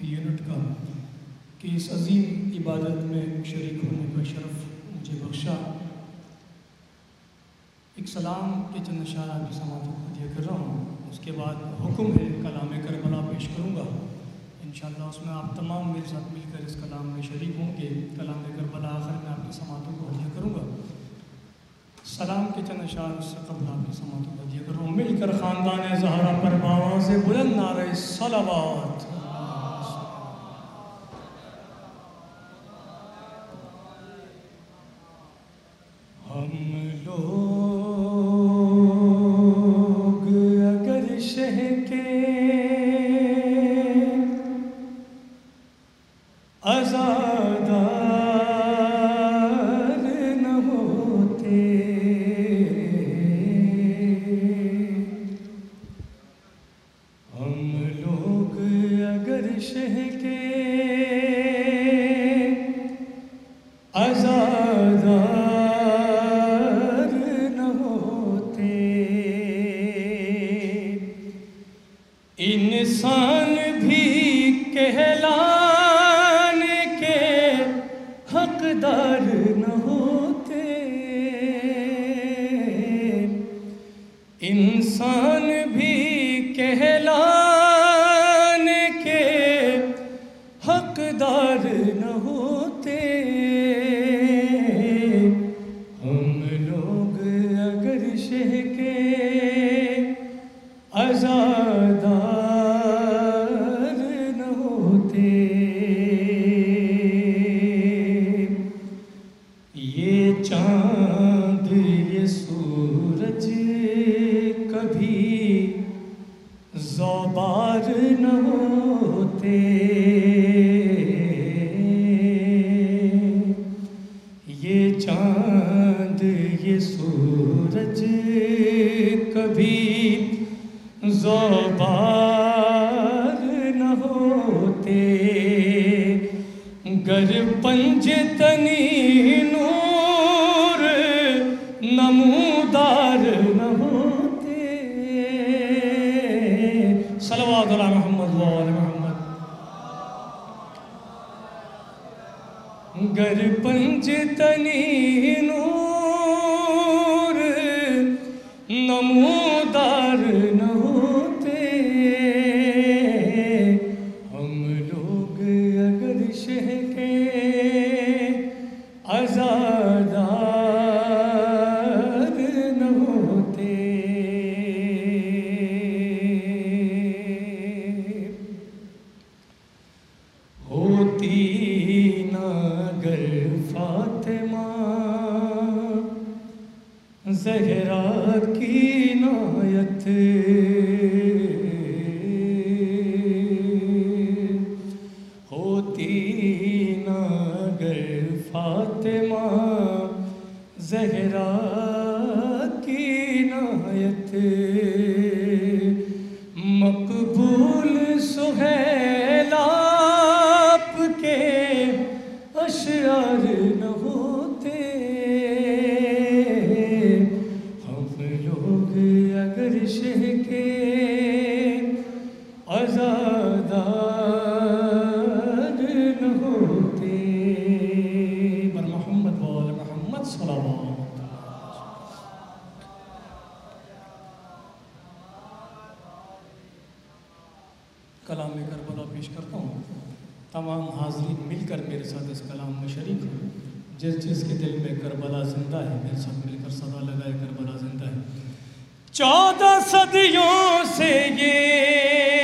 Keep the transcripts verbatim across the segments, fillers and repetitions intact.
Unit کا کہ اس عظیم عبادت میں شریک ہونے کا شرف مجھے بخشا۔ ایک سلام کے چند اشارہ بھی سماعت کو ہدیہ کر رہا ہوں، اس کے بعد حکم ہے کلام کربلا پیش کروں گا انشاءاللہ۔ اس میں آپ تمام میرے ساتھ مل کر اس کلام میں شریک ہوں گے۔ کلام کربلا آخر میں آپ کی سماعتوں کو ہدیہ کروں گا۔ سلام کے چند اشعار اس سے قبل آپ کی سماعتوں کو ہدیہ کر رہا ہوں۔ مل کر خاندان زہرا پر بآواز بلند نعرہ صلوات۔ ہم لوگ اگر شہ کے آزادار نہ ہوتے، ہم لوگ اگر شہ کے آزادار انسان بھی کہلانے کے حقدار نہ ہوتے، انسان بھی کہلانے کے حقدار نہ ہوتے، ہم لوگ اگر شہ کے آزادار نہ ہوتے۔ یہ چاند یہ سورج کبھی زوبار نہ ہوتے، یہ چاند یہ سورج کبھی زوبار نہ ہوتے، گر پنج تنی نور نمودار نہ ہوتے۔ صلوات علی محمد و آل محمد۔ گر پنج تنی نور نمودار نہ ہوتے، ہم لوگ اگر شہ کے آزادار نہ ہوتے۔ ہوتی نہ گر فاطمہ زہرا کی نایت، ہوتی نہ گر فاطمہ زہرا کی نایت، مقبول سہیل آپ کے اشعار نہ ہوتے، اگر شہ کے آزادار نہ ہوتے۔ بر محمد و آل محمد صلوات۔ کلام کربلا پیش کرتا ہوں، تمام حاضرین مل کر میرے ساتھ اس کلام میں شریک ہوں۔ جس جس کے دل میں کربلا زندہ ہے میرے ساتھ مل کر صدا لگائے کربلا زندہ ہے۔ چودہ صدیوں سے یہ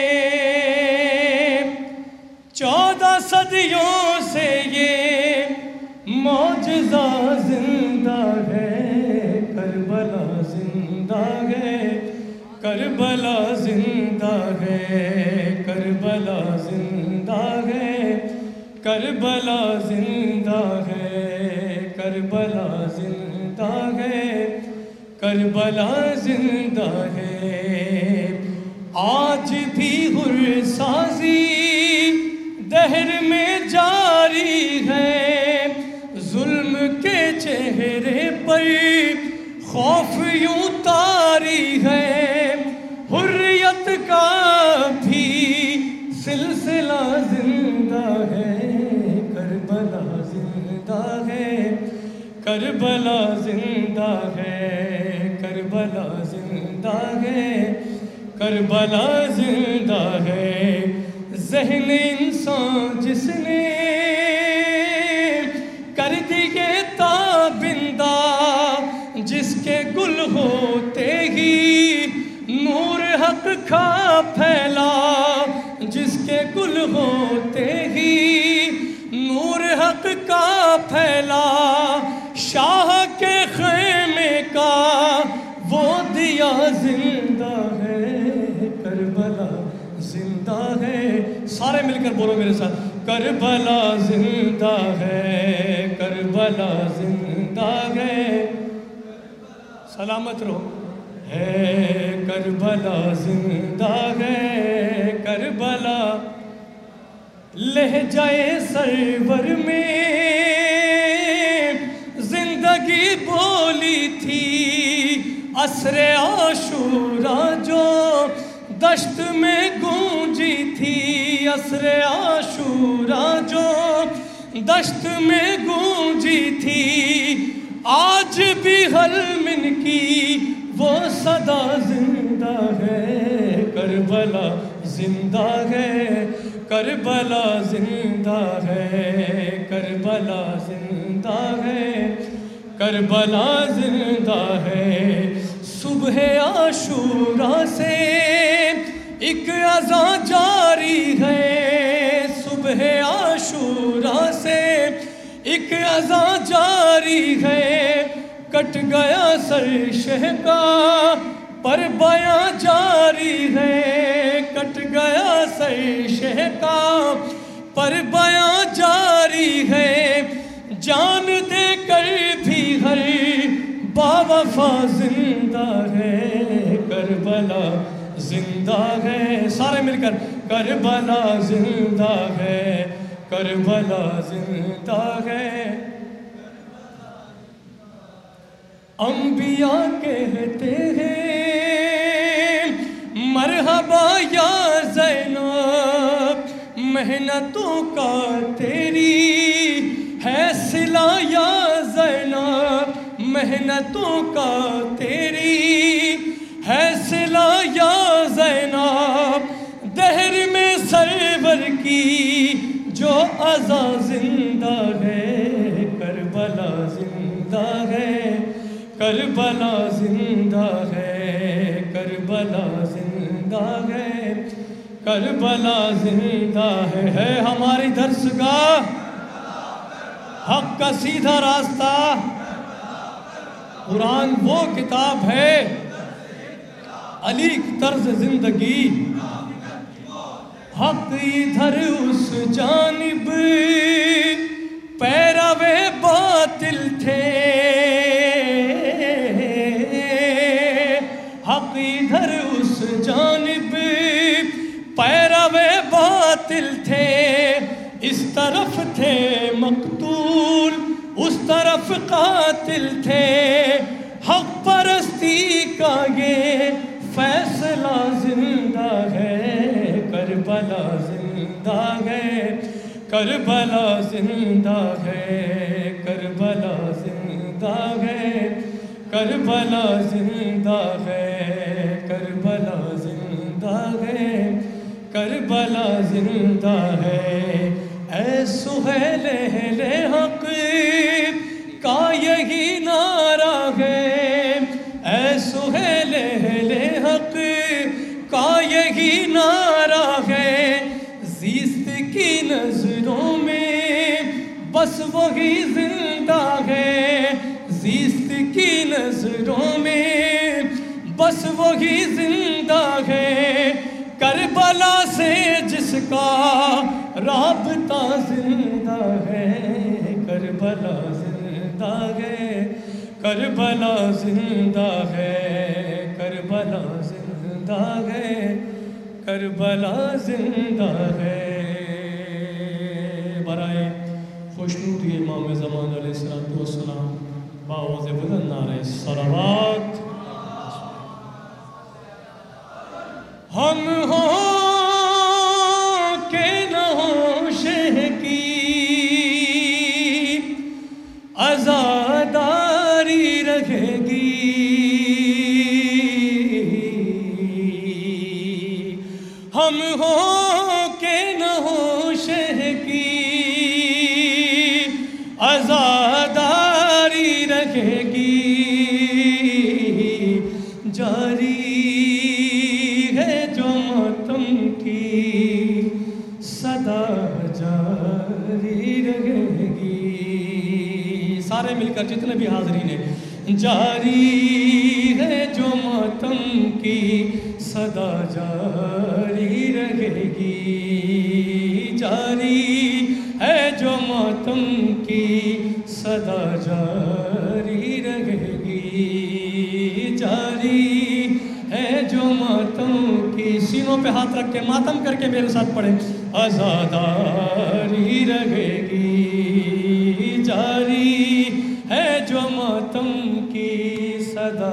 چودہ صدیوں سے یہ معجزہ زندہ ہے، کربلا زندہ ہے، کربلا زندہ ہے، کربلا زندہ ہے، کربلا زندہ ہے، کربلا زندہ ہے، کربلا زندہ ہے۔ آج بھی حر سازی دہر میں جاری ہے، ظلم کے چہرے پر خوف یوں طاری ہے، حریت کا بھی سلسلہ فاصلہ زندہ ہے، کربلا زندہ ہے، کربلا زندہ ہے، کربلا زندہ ہے، کربلا زندہ ہے۔ ذہن انسان جس نے کر دیے تابندہ، جس کے گل ہوتے ہی نور حق کا پھیلا، جس کے گل ہوتے ہی نور حق کا پھیلا، شاہ کے خیمے کا وہ دیا زندہ ہے، کربلا زندہ ہے۔ سارے مل کر بولو میرے ساتھ، کربلا زندہ ہے، کربلا زندہ ہے، سلامت رہو، ہے کربلا زندہ ہے، کربلا۔ لہجۂ سرور میں زندگی بولی تھی، عصر عاشورہ جو دشت میں گونجی تھی، عصر عاشورہ جو دشت میں گونجی تھی، آج بھی حلمن کی وہ صدا زندہ ہے، کربلا زندہ ہے، کربلا زندہ ہے، کربلا زندہ ہے، کربلا زندہ ہے۔ صبح عاشورہ سے ایک اذان جاری ہے، صبح عاشورہ سے ایک اذان جاری ہے، کٹ گیا سر شہ کا پر بیاں جاری ہے، کٹ گیا سر شہ کا پر بیاں جاری ہے، جان دے کر بھی ہر باوفا زندہ ہے، کربلا زندہ ہے۔ سارے مل کر، کربلا زندہ ہے، کربلا زندہ ہے۔ انبیاء کہتے ہیں مرحبا یا زینب، محنتوں کا تیری ہے صلہ یا زینب، محنتوں کا تیری ہے صلہ یا زینب، دہر میں سرور کی جو عزا زندہ ہے، کربلا زندہ ہے، کربلا زندہ ہے، کربلا زندہ ہے، کربلا زندہ ہے۔ ہے ہماری درسگاہ حق کا سیدھا راستہ، قرآن وہ کتاب ہے، علی کی طرز زندگی، حق ادھر اس جانب پیروے باطل تھے، حق ادھر اس جانب پیروے باطل تھے، اس طرف تھے مقتول اس طرف قاتل تھے، حق پرستی کا یہ فیصلہ زندہ ہے، کربلا زندہ ہے، کربلا زندہ ہے، کربلا زندہ ہے، کربلا زندہ ہے، کربلا زندہ ہے، کربلا زندہ ہے۔ اے سہیل اہل حق کا یہی نعرہ ہے، اے سہیل اہل حق کا یہی نعرہ ہے، زیست کی نظروں میں بس وہی زندہ ہے، زیست کی نظروں میں بس وہی زندہ ہے، کربلا سے جس کا رابطہ زندہ ہے، کربلا زندہ ہے، کربلا زندہ ہے، کربلا زندہ ہے، کربلا زندہ ہے۔ برائے خوشنودی امام زمان علیہ السلام باوز بلند نعرہ صلوات۔ ہم ہوں کہ جاری رہے گی. سارے مل کر جتنے بھی حاضرین ہیں. جاری ہے جو ماتم کی صدا جاری رہے گی. جاری ہے جو ماتم کی صدا جاری رہے گی. جاری ہے جو ماتم کی. سینوں پہ ہاتھ رکھ کے ماتم کر کے میرے ساتھ پڑھیں. آزاداری رہے گی. جاری ہے جو ماتم کی صدا.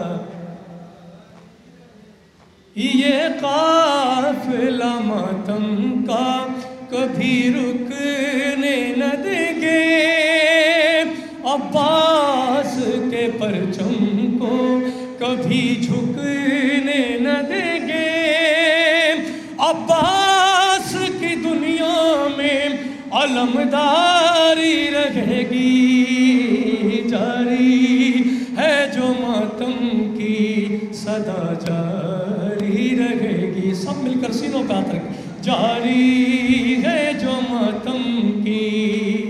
یہ قافلہ ماتم کا کبھی رکنے نہ دیں گے. عباس کے پرچم کو کبھی جھکنے نہ دیں گے. عباس کی دنیا میں علمداری رہے گی. جاری ہے جو ماتم کی صدا جاری رہے گی. سب مل کر سینوں پہ ہاتھ رکھیں. جاری ہے جو ماتم کی.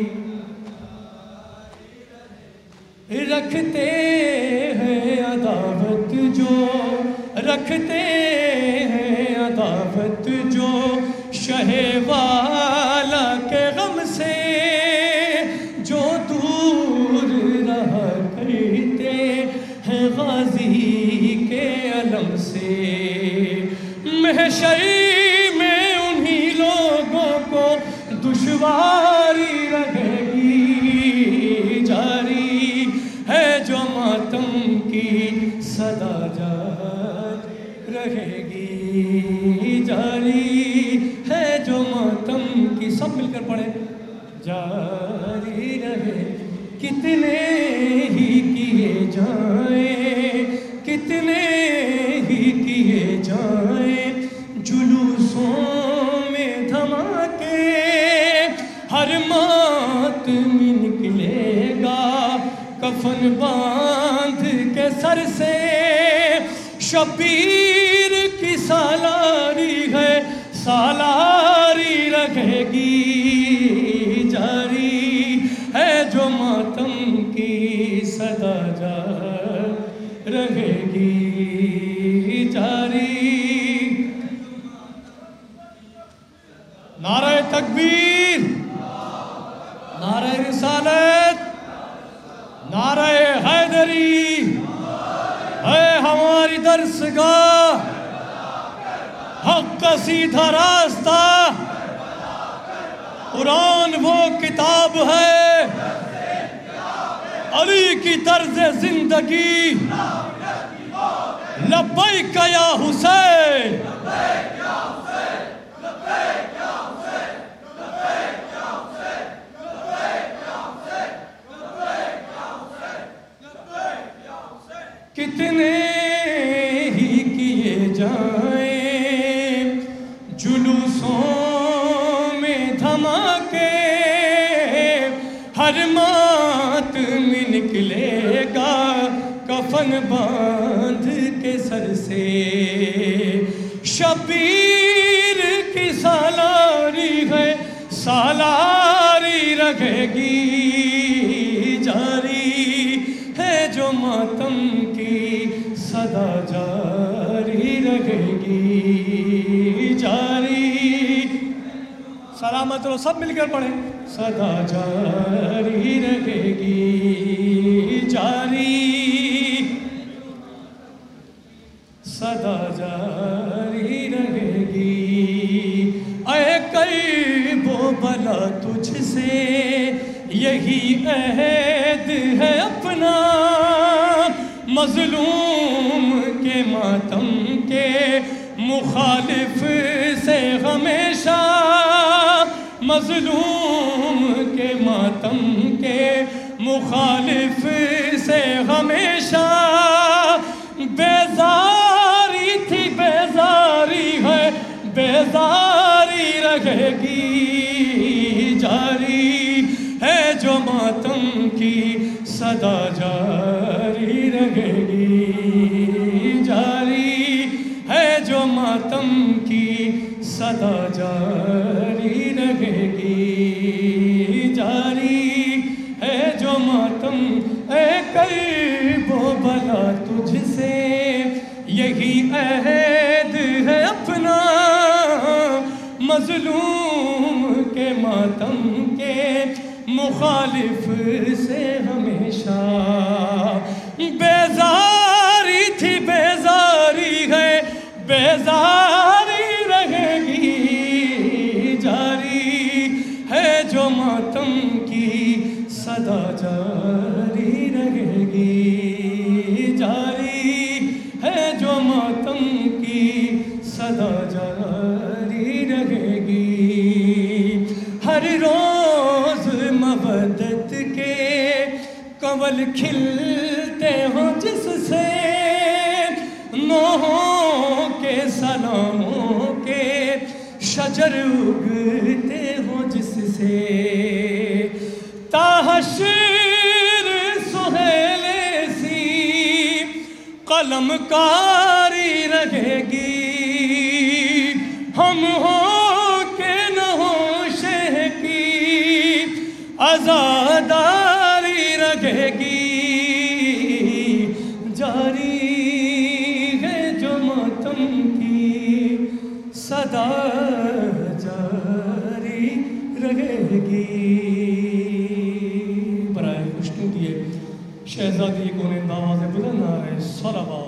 رکھتے ہیں عداوت جو رکھتے ہیں عداوت جو شہ والا کے غم سے. جو دور رہا کرتے ہیں غازی کے علم سے. محشر میں انہی لوگوں کو دشواری رہے گی. جاری ہے جو ماتم کی صدا جاری رہے گی. جاری ہے جو ماتم کی. سب مل کر پڑھیں. جاری رہے. کتنے ہی کیے جائیں کتنے ہی کیے جائیں جلوسوں میں دھماکے. ہر ماتم نکلے گا کفن باندھ کے سر سے. شبیر کی سالاری ہے سالاری رہے گی. جاری ہے جو ماتم کی صدا جاری رہے گی. جاری. نعرہ تکبیر. نعرہ رسالت. نعرہ حیدری. اے ہماری درسگاہ حق کا سیدھا راستہ. قرآن وہ کتاب ہے علی کی طرز زندگی. لبیک یا حسین. کتنے ہی کیے جائیں جلوسوں میں دھماکے. ہر ماتم نکلے گا کفن باندھ کے سر سے. شبیر کی سالاری ہے سالاری رہے گی. جاری ہے جو ماتم کی صدا جاری رہے گی. جاری. سلامت رہو. سب مل کر پڑھیں. صدا جاری رہے گی. جاری. صدا جاری رہے گی. اے کرب و بلا تجھ سے یہی عہد ہے اپنا. مظلوم کے ماتم کے مخالف سے ہمیشہ. مظلوم کے ماتم کے مخالف سے ہمیشہ. بیزاری تھی بیزاری ہے بیزاری رہے گی. جاری ہے جو ماتم کی صدا جاری رہے گی. جاری ہے جو ماتم کی صدا جاری رہے گی. ماتم کے مخالف سے ہمیشہ بیزاری تھی بیزاری ہے بیزاری رہے گی جاری ہے جو ماتم کی صدا جاری رہے گی جاری ہے جو ماتم کی صدا جاری رہے گی ہر روز مودت کے کنول کھلتے ہوں جس سے نوحوں کے سلاموں کے شجر اگتے ہوں جس سے تا حشر سہیل سی قلم کاری رہے گی ہم ہو کے نہ ہو شہ کی عزاداری رہے گی جاری ہے جو ماتم کی صدا جاری رہے گی برائے خوشنودی شہزادی کونین آواز بلند آئے صلوات